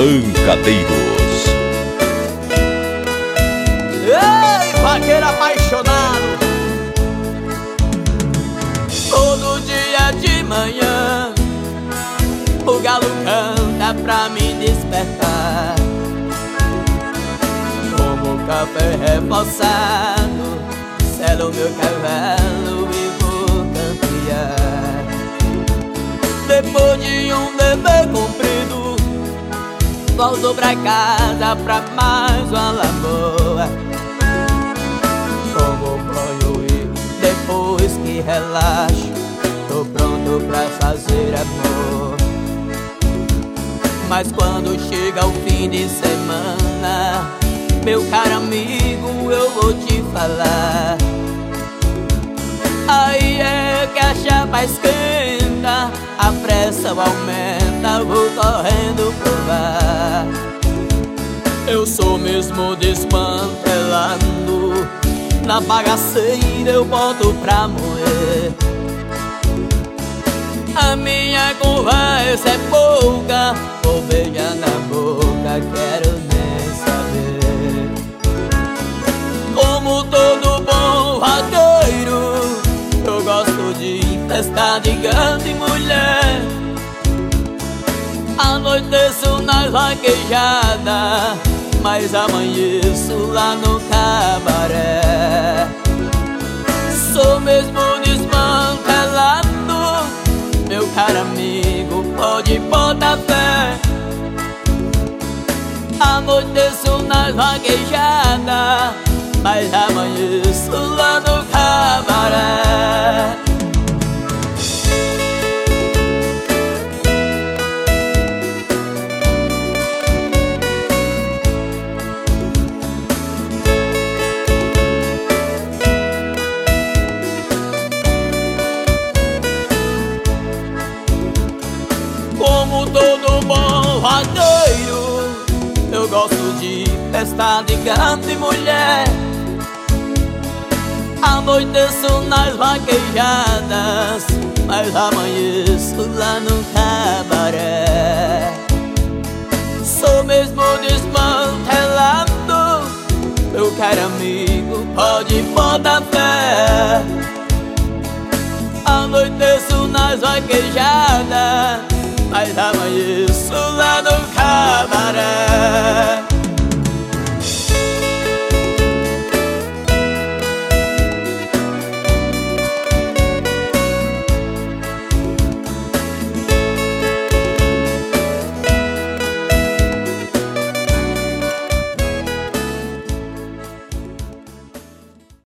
Pancadeiros. Ei, vaqueiro apaixonado, todo dia de manhã o galo canta pra me despertar. Tomo café reforçado, selo meu cavalo e vou campear. Depois de um dever cumprido, volto pra casa pra mais uma lagoa. Tomo banho e depois que relaxo, tô pronto pra fazer amor. Mas quando chega o fim de semana, meu caro amigo, eu vou te falar. Aí é que a chapa esquenta, a pressão aumenta, vou correndo pro bar. Eu sou mesmo desmantelando, na bagaceira eu boto pra moer. A minha conversa é pouca, vou beijar na boca, quero nem saber. Como todo bom vaqueiro, eu gosto de festa de gado e mulher. Anoiteço nas vaquejadas, mas amanheço lá no cabaré. Sou mesmo desmantelado, meu caro amigo, pode botar fé. Anoiteço nas vaquejadas, mas amanheço lá no cabaré. Como todo bom vaqueiro, eu gosto de festa de gado e mulher. Anoiteço nas vaquejadas, mas amanheço lá no cabaré. Sou mesmo desmantelado, meu caro amigo, pode botar fé. Anoiteço nas vaquejadas, mas amanheço lá no cabaré.